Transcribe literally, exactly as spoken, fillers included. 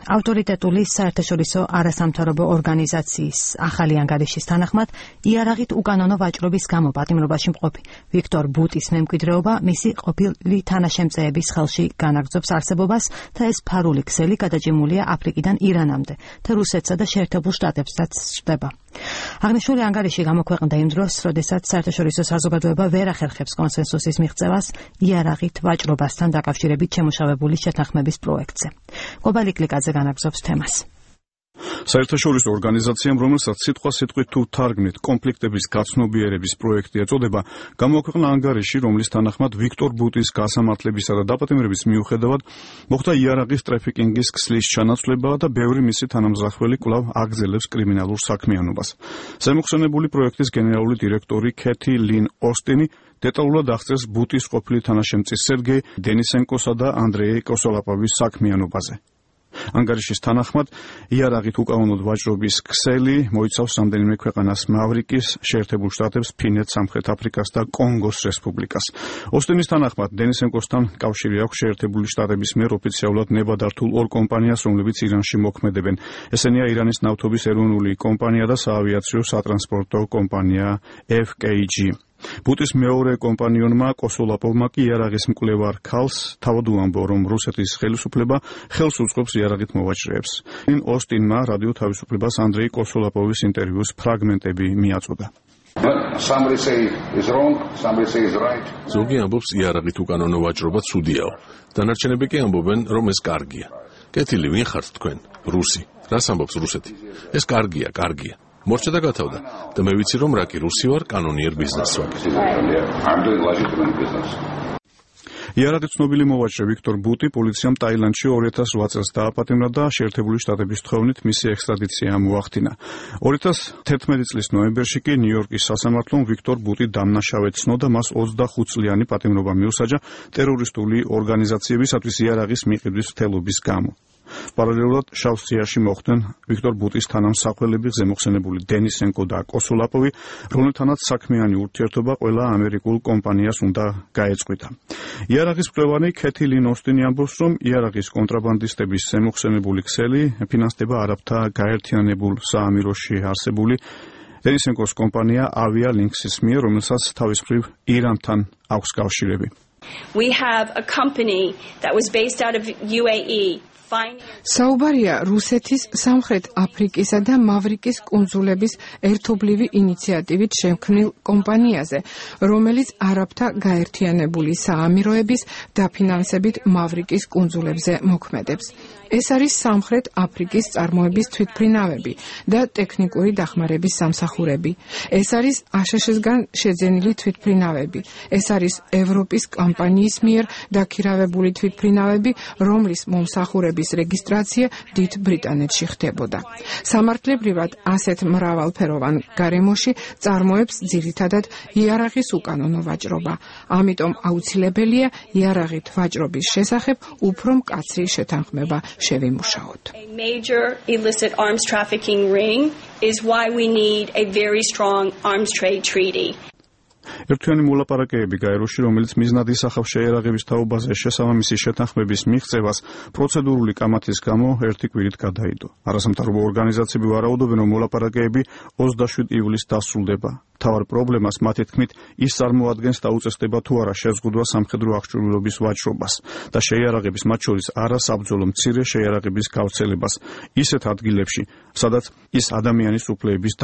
ავტორიტეტული საერთაშორისო არასამთავრობო ორგანიზაციის ახალი ანგარიშის თანახმად, იარაღით უკანონო ვაჭრობის გამო პატიმრობაში მყოფი ვიქტორ ბუტის მემკვიდრეობა მისი ყოფილი თანაშემწეების ხელში განაგრძობს არსებობას და ეს ფარული ქსელი გადაჭიმულია აფრიკიდან ირანამდე და რუსეთსა და შეერთებულ შტატებსაც ჩნდება. აღნიშნული ანგარიში გამოქვეყნდა იმ დროს, როდესაც საერთაშორისო საზოგადოება ვერ ახერხებს კონსენსუსის მიღწევას იარაღით ვაჭრობასთან დაკავშირებით შემუშავებული შეთანხმების პროექტზე. გობალი კლიკაძე განაგრძობს თემას. საერთაშორისო ორგანიზაციამ, რომელსაც სიტყვა-სიტყვით თუ თარგმნით კონფლიქტების გაცნობიერების პროექტი ეწოდება, გამოაქვეყნა ანგარიში, რომლის თანახმად ვიქტორ ბუტის გასამართლებისა და დაპატიმრების მიუხედავად მოხდა იარაღის ტრაფიკინგის ქსლის ჩანაცვლება და ბევრი მისი თანამზრახველი კვლავ აგრძელებს კრიმინალურ საქმიანობას. ზემოხსენებული პროექტის გენერალური დირექტორი ქეთი ლინ ოსტინი დეტალურად აღწერს ბუტის ყოფილი თანაშემწის სერგეი დენისენკოსა და ანდრეი კოსოლაპოვის საქმიანობაზე. ანგარიშის თანახმად, იარაღით უკანონოდ ვაჭრობის ქსელი მოიცავს რამდენიმე ქვეყანას: მავრიკის, შეერთებულ შტატებს, ფინეთს, სამხრეთ აფრიკას და კონგოს რესპუბლიკას. ოსტინის თანახმად, დენისენკოსთან კავშირი აქვს შეერთებული შტატების მიერ ოფიციალურად ნებადართულ ორ კომპანიას, რომლებიც ირანში მოქმედებენ. ესენია ირანის ნავთობის ეროვნული კომპანია და საავიაციო სატრანსპორტო კომპანია ეფ კეი ჯი. ბუტის მეორე კომპანიონმა კოსოლაპოვმა კი იარაღის მკვლევარ ქალს თავად უამბო, რომ რუსეთის ხელისუფლება ხელს უწყობს იარაღით მოვაჭრეებს. ოსტინმა რადიო თავისუფლებას ანდრეი კოსოლაპოვის ინტერვიუს ფრაგმენტები მიაწოდა. ზოგი ამბობს, იარაღით უკანონო ვაჭრობა ცუდიაო. დანარჩენები კი ამბობენ, რომ ეს კარგია. კეთილი, ვინ ხართ თქვენ? რუსი. რას ამბობს რუსეთი? ეს კარგია, კარგია. მორჩა და გათავდა და მე ვიცი, რომ რა კი რუსი ვარ, კანონიერ ბიზნესს ვაკეთებ. იარაღით ცნობილი მოვაჭრე ვიქტორ ბუტი პოლიციამ ტაილანდში ორი ათას ოთხ წელს დააპატიმრა და შეერთებული შტატების თხოვნით მისი ექსტრადიცია მოახდინა. ორი ათას თერთმეტი წლის ნოემბერში კი ნიუ-იორკის სასამართლომ ვიქტორ ბუტი დამნაშავედ ცნო და მას ოცდახუთ წლიანი პატიმრობა მიუსაჯა ტერორისტული ორგანიზაციებისათვის იარაღის მიყიდვის მცდელობის გამო. პარალელურად შავსრიაში მოხვდნენ ვიქტორ ბუტის თანამსახველები, ზემოხსენებული დენისენკო და კოსოლაპოვი, რომელთანაც საქმიანი ურთიერთობა ყველა ამერიკულ კომპანიას უნდა გაეწყვიტა. იარაღის მკვლევარი ქეთი ლინ ოსტინი ამბობს, რომ იარაღის კონტრაბანდისტების ზემოხსენებული ქსელი ფინანსდება არაბთა გაერთიანებულ საამიროში არსებული დენისენკოს კომპანია ავია ლინქსის მიერ, რომელსაც თავის მხრივ ირანთან აქვს კავშირები. We have a company that was based out of U A E. საუბარია რუსეთის, სამხრეთ აფრიკისა და მავრიკის კუნძულების ერთობლივი ინიციატივით შემქმნილ კომპანიაზე, რომელიც არაბთა გაერთიანებული საამიროების დაფინანსებით მავრიკის კუნძულებზე მოქმედებს. ეს არის სამხრეთ აფრიკის წარმოების თვითმფრინავები და ტექნიკური დახმარების სამსახურები. ეს არის აშშ-სგან შეძენილი თვითმფრინავები. ეს არის ევროპის კომპანიის მიერ დაქირავებული თვითმფრინავები, რომლის მომსახურების რეგისტრაცია დიდ ბრიტანეთში ხდებოდა. სამართლებრივად ასეთ მრავალფეროვან გარემოში წარმოებს ძირითადად იარაღის უკანონო ვაჭრობა. ამიტომ აუცილებელია იარაღით ვაჭრობის შესახებ უფრო მკაცრი შეთანხმება შევიმუშაოთ. A major illicit arms trafficking ring is why we need a very strong arms trade treaty. ერთიანი მოლაპარაკებები გაეროში, რომელიც მიზნად ისახავს შეიარაღების თაობაზე შესაბამისი შეთანხმების მიღწევას, პროცედურული კამათის გამო ერთი კვირით გადაიდო. არასამთავრობო ორგანიზაციები ვარაუდობენ, რომ მოლაპარაკებები ოცდაშვიდ ივლისს დასრულდება. მთავარ პრობლემას მათი თქმით ის წარმოადგენს დაუწესდება თუ არა შეზღუდვა სამხედრო აღჭურვილობის ვაჭრობას და შეიარაღების, მათ შორის არასაბრძოლო მცირე შეიარაღების გავრცელებას ისეთ ადგილებში, სადაც ის ადამიანის უფლებების